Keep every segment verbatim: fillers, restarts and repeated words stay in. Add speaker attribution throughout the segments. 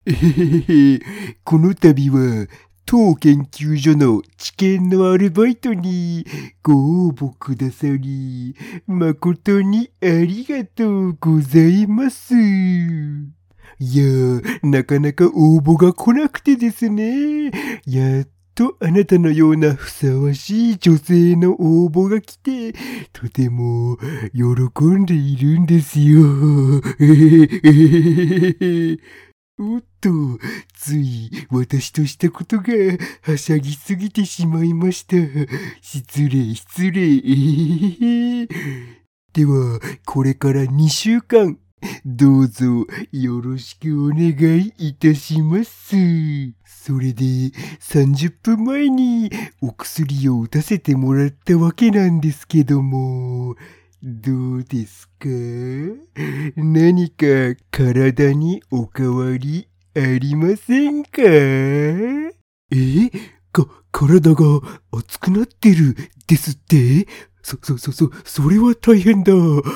Speaker 1: えへへへ、この度は、当研究所の治験のアルバイトにご応募くださり、誠にありがとうございます。いやー、なかなか応募が来なくてですね。やっとあなたのようなふさわしい女性の応募が来て、とても喜んでいるんですよ。えへへへへ。おっと、つい私としたことがはしゃぎすぎてしまいました。失礼、失礼。えへへ。では、これからにしゅうかん、どうぞよろしくお願いいたします。それで、さんじゅっぷんまえにお薬を打たせてもらったわけなんですけども、どうですか？何か体にお変わりありませんか？え？か、体が熱くなってるですって？そ、そ、そ、そ、それは大変だ。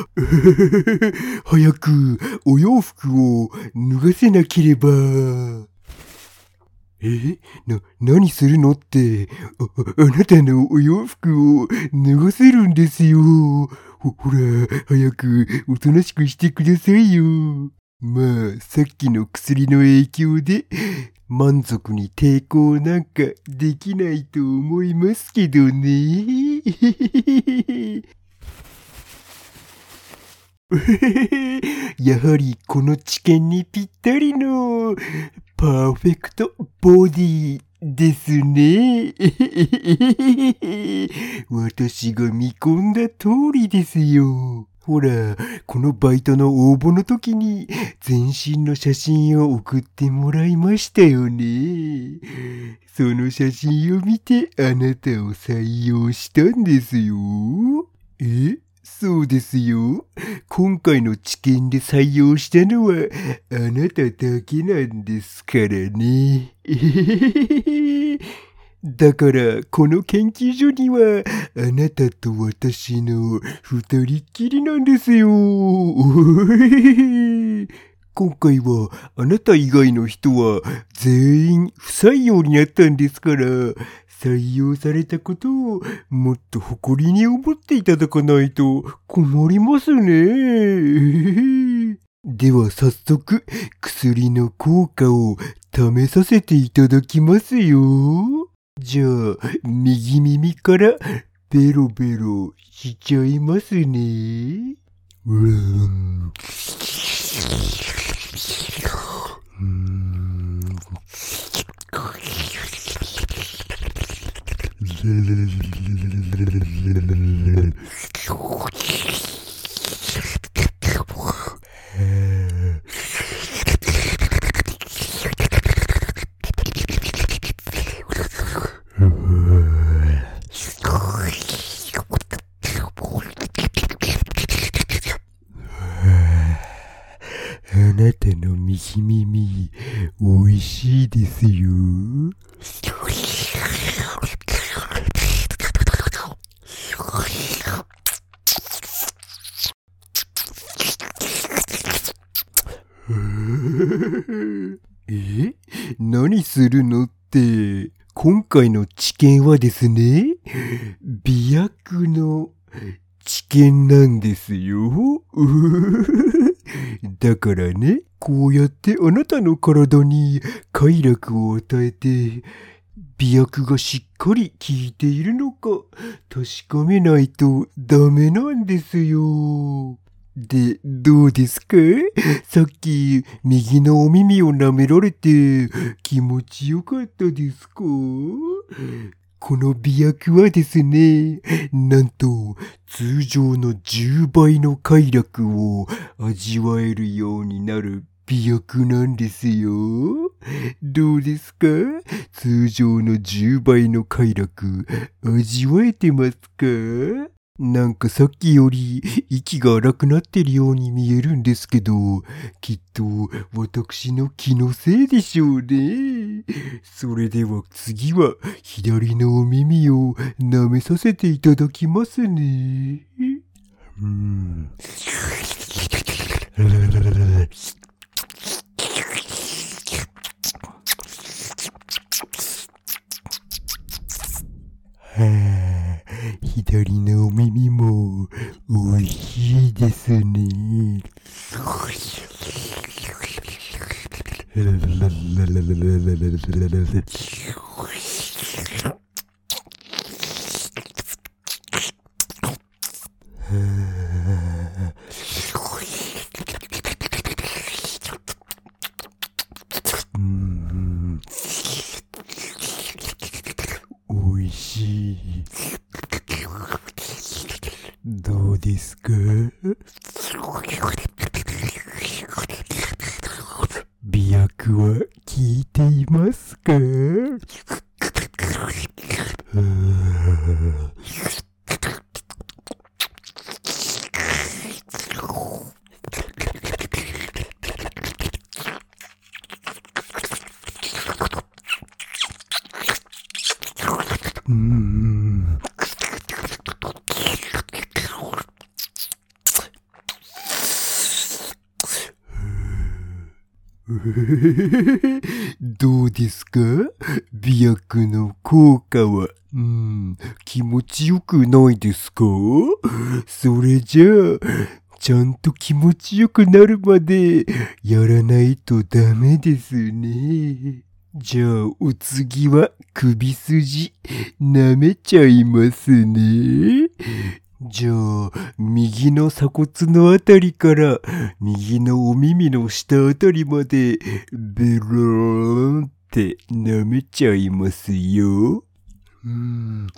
Speaker 1: 早くお洋服を脱がせなければ。え？な、何するのって、あ、あなたのお洋服を脱がせるんですよ。ほ、ほら、早くおとなしくしてくださいよ。まあ、さっきの薬の影響で、満足に抵抗なんかできないと思いますけどね。やはりこの治験にぴったりのパーフェクトボディですね。私が見込んだ通りですよ。ほら、このバイトの応募の時に全身の写真を送ってもらいましたよね。その写真を見てあなたを採用したんですよ。え？そうですよ。今回の治験で採用したのはあなただけなんですからね。だからこの研究所にはあなたと私の二人っきりなんですよ。今回はあなた以外の人は全員不採用になったんですから、採用されたことをもっと誇りに思っていただかないと困りますね。では早速薬の効果を試させていただきますよ。じゃあ右耳からベロベロしちゃいますね。うーん。うーん。あなたの右耳、おいしいですよ。え？何するのって、今回の治験はですね、美薬の治験なんですよ。だからね、こうやってあなたの体に快楽を与えて、美薬がしっかり効いているのか確かめないとダメなんですよ。で、どうですか？さっき右のお耳を舐められて気持ちよかったですか？この美薬はですね、なんと通常のじゅうばいの快楽を味わえるようになる美薬なんですよ。どうですか？通常のじゅうばいの快楽味わえてますか？なんかさっきより息が荒くなってるように見えるんですけど、きっと私の気のせいでしょうね。それでは次は左のお耳を舐めさせていただきますね。うん。 左のお耳も美味しいですね。うん、美味しい。どうですか？美薬は効いていますか？うーん。どうですか？美薬の効果は。うん、気持ちよくないですか？それじゃあ、ちゃんと気持ちよくなるまでやらないとダメですね。じゃあ、お次は首筋舐めちゃいますね。じゃあ、右の鎖骨のあたりから右のお耳の下あたりまでベローンって舐めちゃいますよ。うーん。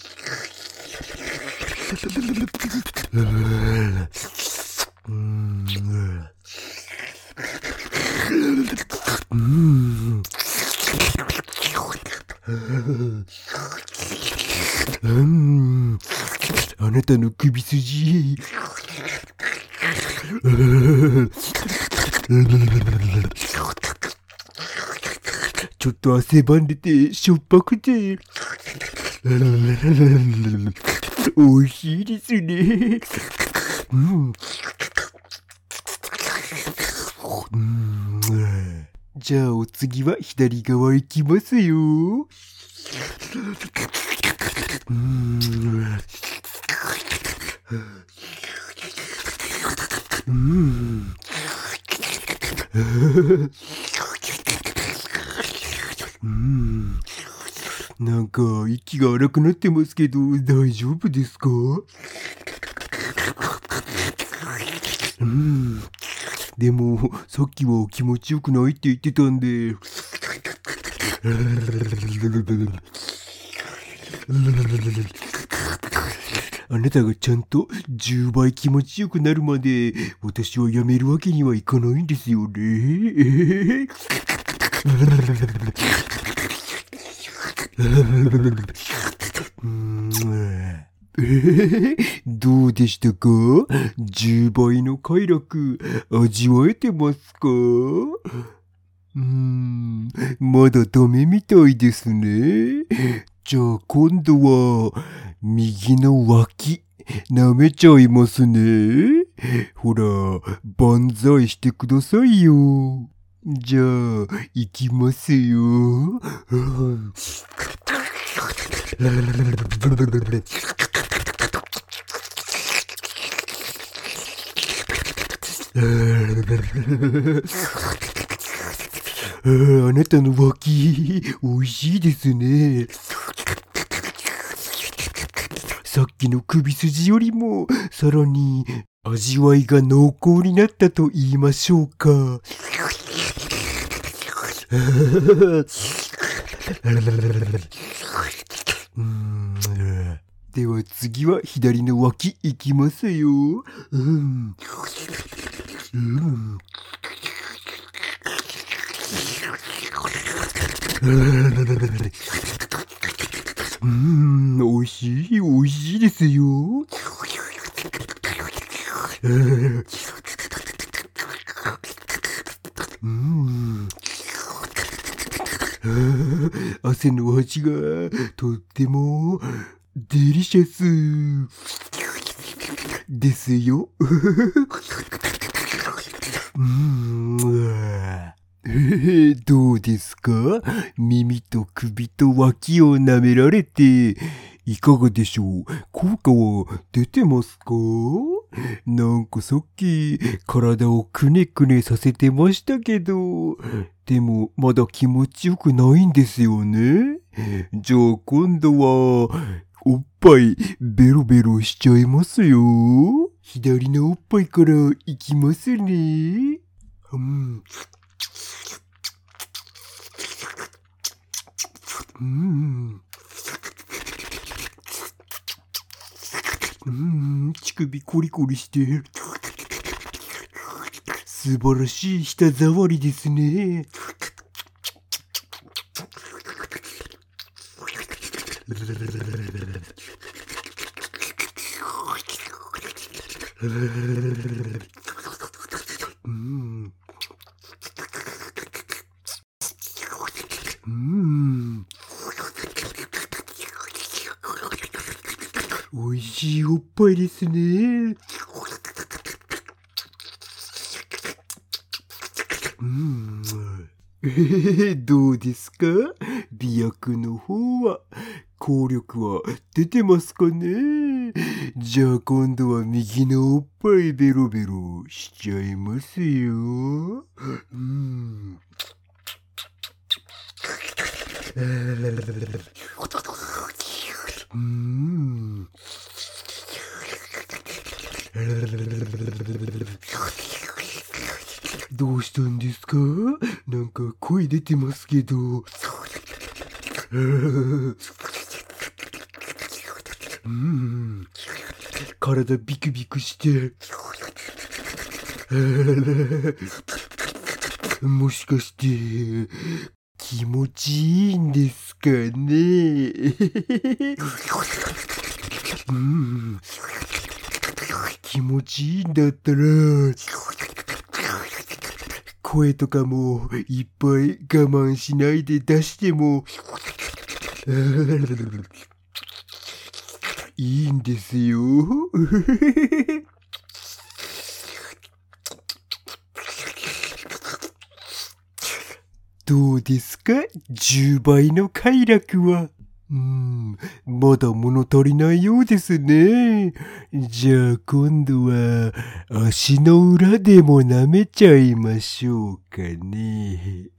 Speaker 1: うーん。うーん。うーん。あなたの首筋。ちょっと汗ばんでてしょっぱくて。美味しいですね。うん。うん、じゃあお次は左側行きますよ。うん。うん。うん。なんか息が荒くなってますけど大丈夫ですか？うん。でもさっきは気持ちよくないって言ってたんで。あなたがちゃんとじゅうばい気持ちよくなるまで私はやめるわけにはいかないんですよね。どうでしたか？じゅうばいの快楽味わえてますか？うーん、まだダメみたいですね。じゃあ今度は右の脇舐めちゃいますね。ほら、万歳してくださいよ。じゃあ行きますよ。あなたの脇、美味しいですね。さっきの首筋よりも、さらに、味わいが濃厚になったと言いましょうか。では次は左の脇いきますよ。うん。うん。うーん、美味しい、美味しいですよ。うん。汗の味がとってもデリシャスですよ。うん。どうですか？耳と首と脇を舐められて、 いかがでしょう？効果は出てますか？なんかさっき体をくねくねさせてましたけど、でもまだ気持ちよくないんですよね。じゃあ今度はおっぱいベロベロしちゃいますよ。左のおっぱいからいきますね。うん。うん。うん、乳首コリコリして、素晴らしい舌触りですね。うん。うん。おいしいおっぱいですね。うん。えー、どうですか？美薬の方は、効力は出てますかね？じゃあ今度は右のおっぱいベロベロしちゃいますよ。うん。うん。どうしたんですか？なんか声出てますけど。うん。体ビクビクして。もしかして気持ちいいんですかね？うん。気持ちいいんだったら、声とかもいっぱい我慢しないで出してもいいんですよ。どうですか？じゅうばいの快楽は。うーん、まだ物足りないようですね。じゃあ今度は足の裏でも舐めちゃいましょうかね。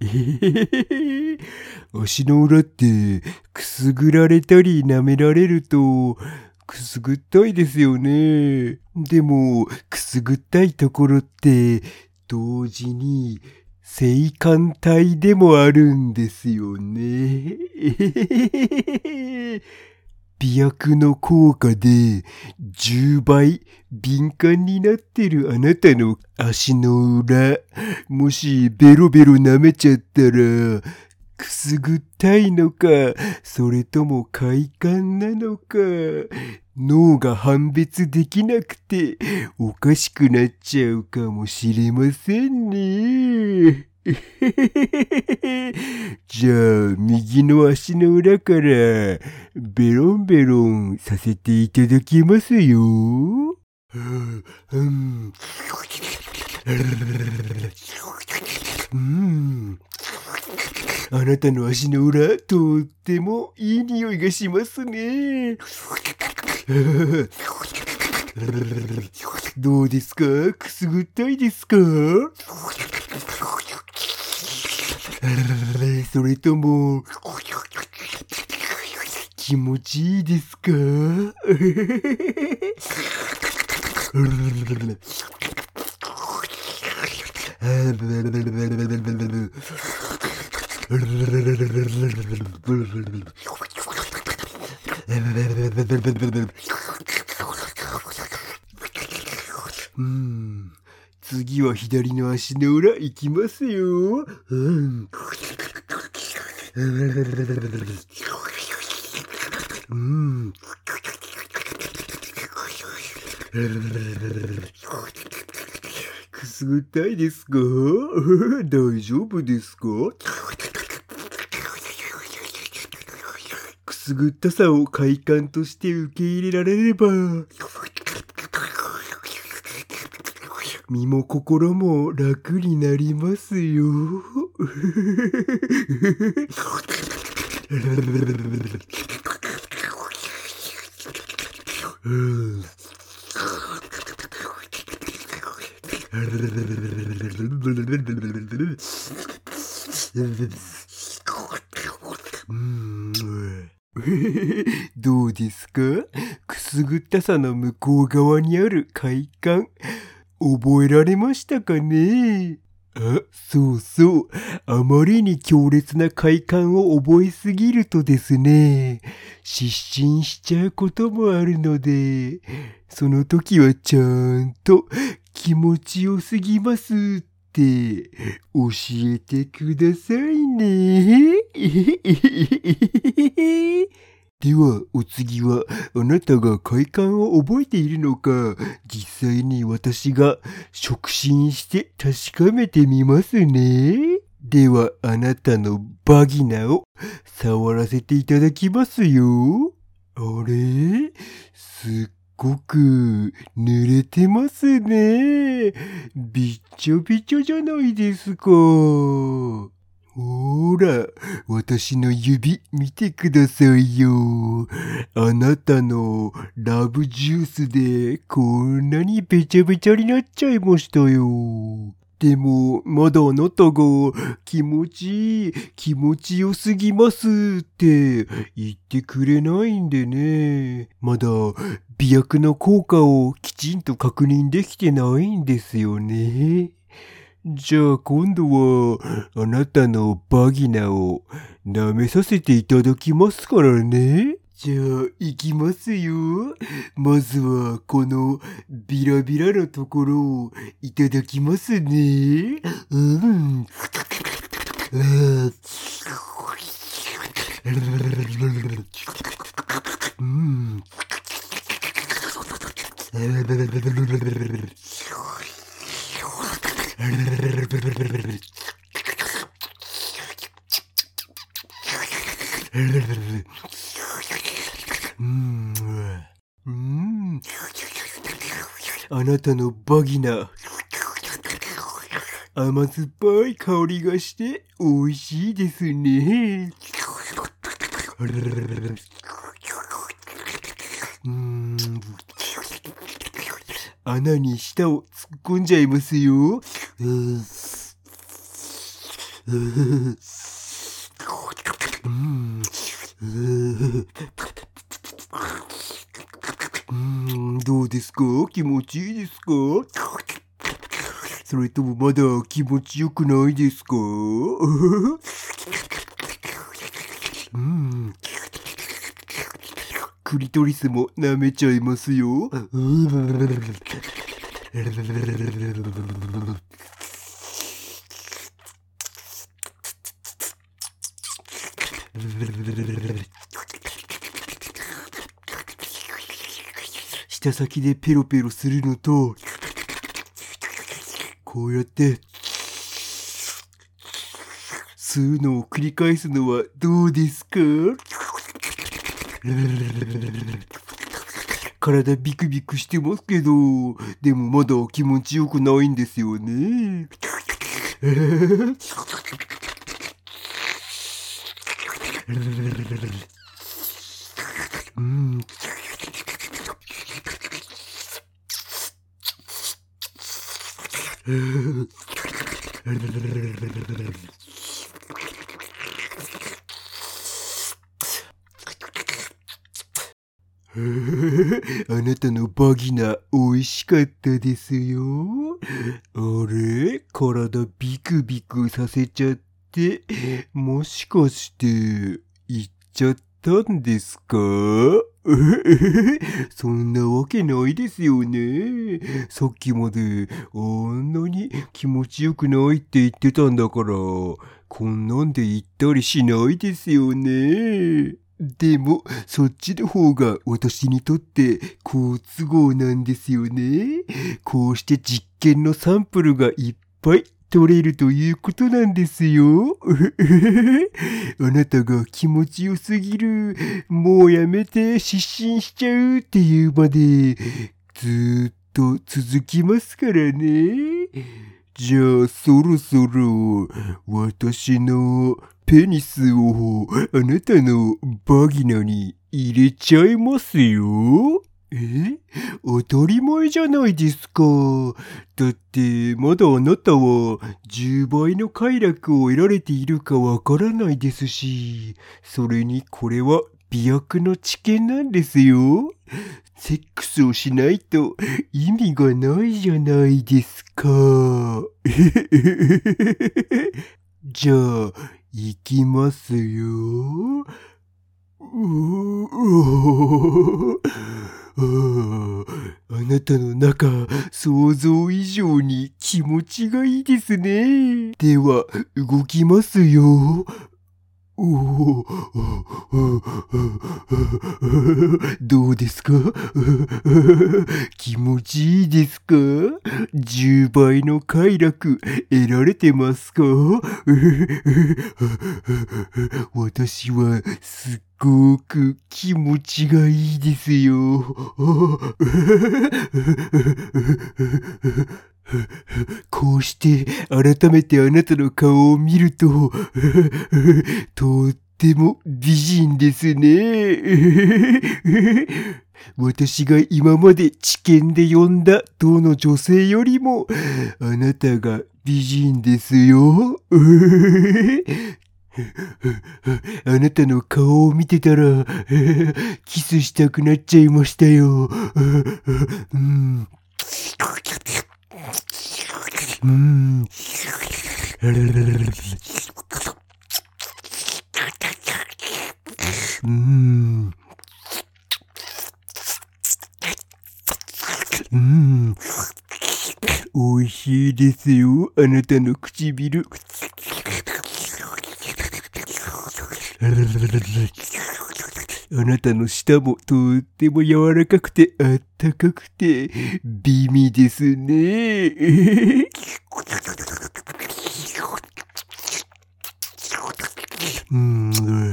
Speaker 1: 足の裏ってくすぐられたり舐められるとくすぐったいですよね。でもくすぐったいところって同時に性感帯でもあるんですよね。美薬の効果でじゅうばい敏感になってるあなたの足の裏、もしベロベロ舐めちゃったら、くすぐったいのか、それとも快感なのか、脳が判別できなくておかしくなっちゃうかもしれませんね。じゃあ、右の足の裏からベロンベロンさせていただきますよ。うん。うん。あなたの足の裏、とってもいい匂いがしますね。どうですか？くすぐったいですか？それとも、気持ちいいですか？うん。次は左の足の裏行きますよ。うん。うん。くすぐったいですか？大丈夫ですか？くすぐったさを快感として受け入れられれば、身も心も楽になりますよ。 どうですか？くすぐったさの向こう側にある快感、覚えられましたかね？あ、そうそう。あまりに強烈な快感を覚えすぎるとですね、失神しちゃうこともあるので、その時はちゃんと気持ちよすぎますって教えてくださいね。では、お次は、あなたが快感を覚えているのか、実際に私が触診して確かめてみますね。では、あなたのバギナを触らせていただきますよ。あれ？すっごく濡れてますね。びっちょびちょじゃないですか。ほーら、私の指見てくださいよ。あなたのラブジュースでこんなにべちゃべちゃになっちゃいましたよ。でも、まだあなたが気持ちいい、気持ちよすぎますって言ってくれないんでね。まだ美薬の効果をきちんと確認できてないんですよね。じゃあ今度はあなたのバギナを舐めさせていただきますからね。じゃあ行きますよ。まずはこのビラビラのところをいただきますね。うん。うん。うん、うん、あなたのバギナ、甘酸っぱい香りがして美味しいですね。うん、穴に舌を突っ込んじゃいますよ。うんうん、どうですか？気持ちいいですか？それともまだ気持ちよくないですか？うん。クリトリスも舐めちゃいますよ。舌先でペロペロするのと、こうやって吸うのを繰り返すのはどうですか？体ビクビクしてますけど、でもまだ気持ちよくないんですよね。うん。あなたのバギナ美味しかったですよ。あれ？体ビクビクさせちゃって、もしかして行っちゃったんですか？そんなわけないですよね。さっきまであんなに気持ちよくないって言ってたんだから、こんなんで言ったりしないですよね。でも、そっちの方が私にとって好都合なんですよね。こうして実験のサンプルがいっぱい取れるということなんですよ。あなたが気持ちよすぎる、もうやめて失神しちゃうっていうまで、ずーっと続きますからね。じゃあそろそろ私のペニスをあなたのバギナに入れちゃいますよ。 え？当たり前じゃないですか。だってまだあなたはじゅうばいの快楽を得られているかわからないですし、それにこれは美薬の知見なんですよ。セックスをしないと意味がないじゃないですか。じゃあ、行きますよ。ううああなたの中、想像以上に気持ちがいいですね。では、動きますよ。おお、どうですか？気持ちいいですか？じゅうばいの快楽得られてますか？私はすっごく気持ちがいいですよ。こうして改めてあなたの顔を見ると、とっても美人ですね。私が今まで知見で呼んだどの女性よりも、あなたが美人ですよ。あなたの顔を見てたら、キスしたくなっちゃいましたよ。うん、うん。うん。うん。美味しいですよ、あなたの唇。あなたの舌もとっても柔らかくてあったかくて美味ですね。うん、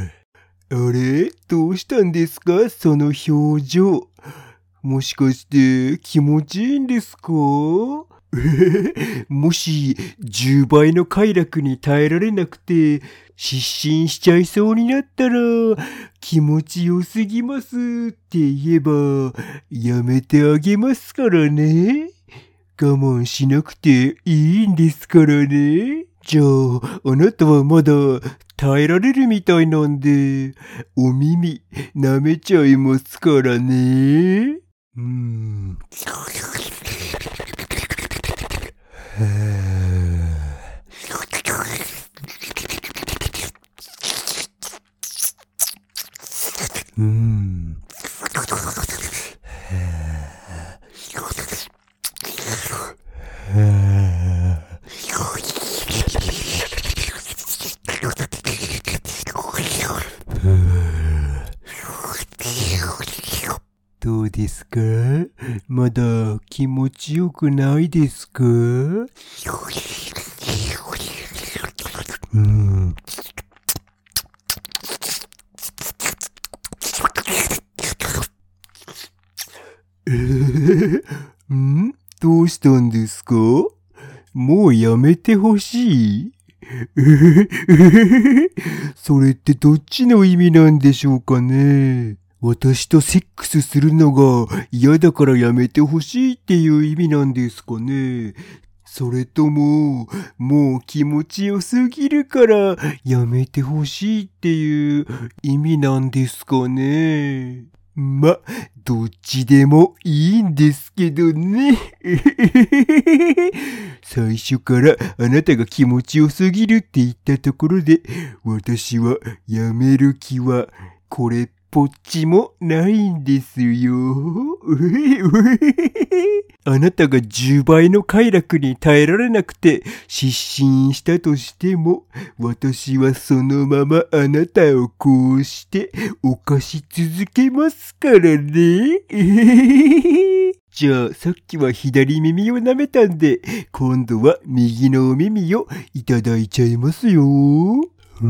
Speaker 1: あれ？どうしたんですか？その表情。もしかして気持ちいいんですか？もしじゅうばいの快楽に耐えられなくて失神しちゃいそうになったら気持ちよすぎますって言えばやめてあげますからね。我慢しなくていいんですからね。じゃあ、あなたはまだ耐えられるみたいなんで、お耳舐めちゃいますからね。うーん。はうーん。どうですか？まだ気持ちよくないですか？うん。えー、ん？どうしたんですか？もうやめてほしい？それってどっちの意味なんでしょうかね。私とセックスするのが嫌だからやめてほしいっていう意味なんですかね。それとも、もう気持ちよすぎるからやめてほしいっていう意味なんですかね。ま、どっちでもいいんですけどね。最初からあなたが気持ちよすぎるって言ったところで、私はやめる気はこれっぽっちもないんですよ。あなたがじゅうばいの快楽に耐えられなくて失神したとしても、私はそのままあなたをこうして犯し続けますからね。じゃあ、さっきは左耳を舐めたんで、今度は右のお耳をいただいちゃいますよ。うん。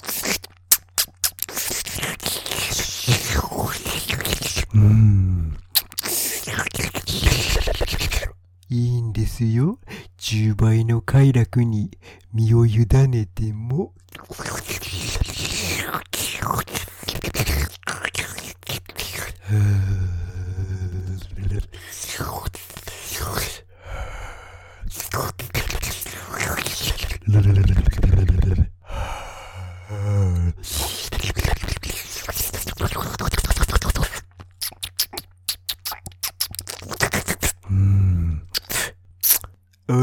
Speaker 1: うん。いいんですよ。じゅうばいの快楽に身を委ねても。はあ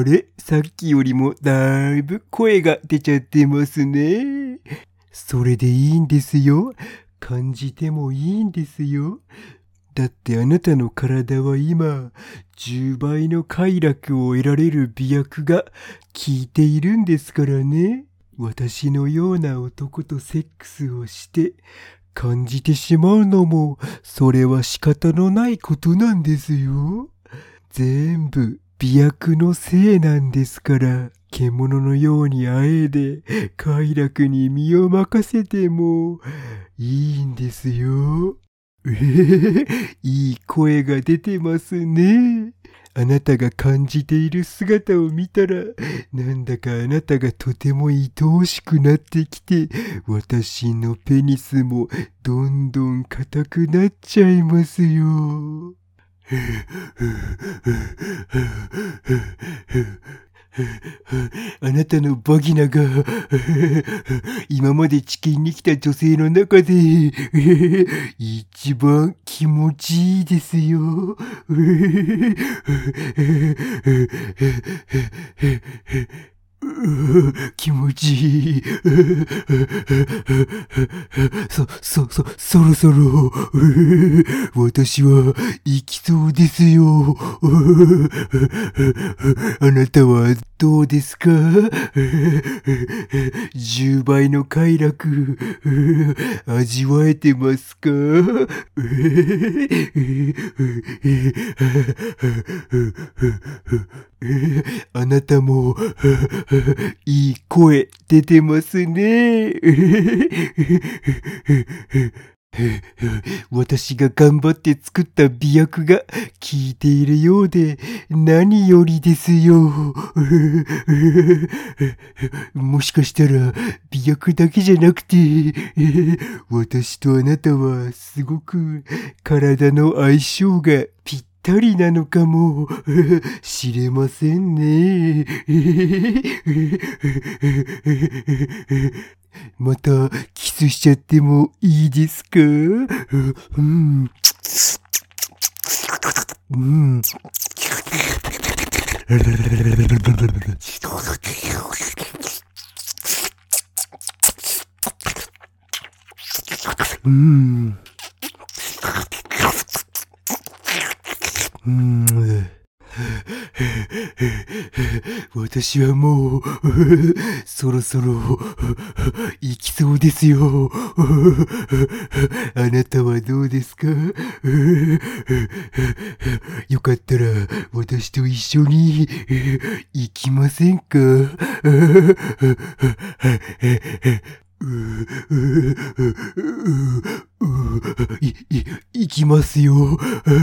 Speaker 1: あれ、さっきよりもだいぶ声が出ちゃってますね。それでいいんですよ。感じてもいいんですよ。だってあなたの体は今、じゅうばいの快楽を得られる美薬が効いているんですからね。私のような男とセックスをして感じてしまうのも、それは仕方のないことなんですよ。全部美薬のせいなんですから。獣のようにあえで快楽に身を任せてもいいんですよ。えへへ、いい声が出てますね。あなたが感じている姿を見たら、なんだかあなたがとても愛おしくなってきて、私のペニスもどんどん硬くなっちゃいますよ。あなたのバギナが今まで地球に来た女性の中で一番気持ちいいですよ。気持ちいい。そ、そ、そ、そろそろ、私は行きそうですよ。あなたはどうですか？じゅうばいの快楽、味わえてますか？あなたもいい声出てますね。私が頑張って作った美薬が効いているようで何よりですよ。もしかしたら美薬だけじゃなくて、私とあなたはすごく体の相性がぴったりなのかもしれませんね。またキスしちゃってもいいですか？うん。うん。うん。うん。私はもうそろそろ行きそうですよ。あなたはどうですか？よかったら私と一緒に行きませんか？い、い、行きますよ。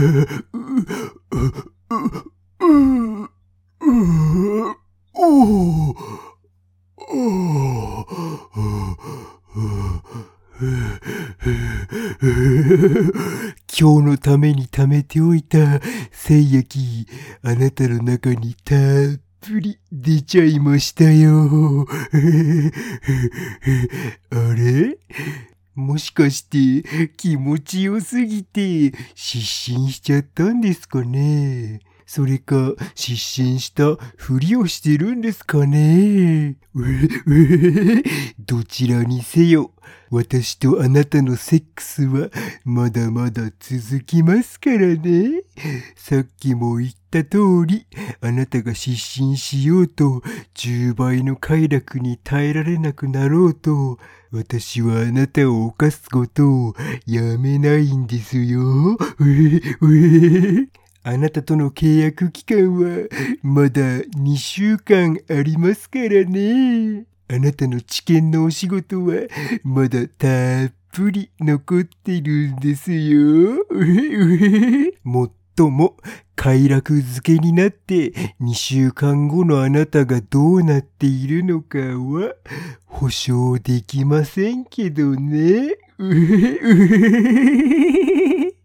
Speaker 1: 今日のために貯めておいた精液、あなたの中にたっぷり出ちゃいましたよ。あれ？もしかして気持ちよすぎて失神しちゃったんですかね？それか失神したふりをしてるんですかね？どちらにせよ、私とあなたのセックスはまだまだ続きますからね。さっきも言った通り、あなたが失神しようとじゅうばいの快楽に耐えられなくなろうと、私はあなたを犯すことをやめないんですよ。あなたとの契約期間はまだにしゅうかんありますからね。あなたの治験のお仕事はまだたっぷり残ってるんですよ。もっとも快楽づけになってにしゅうかんごのあなたがどうなっているのかは保証できませんけどね。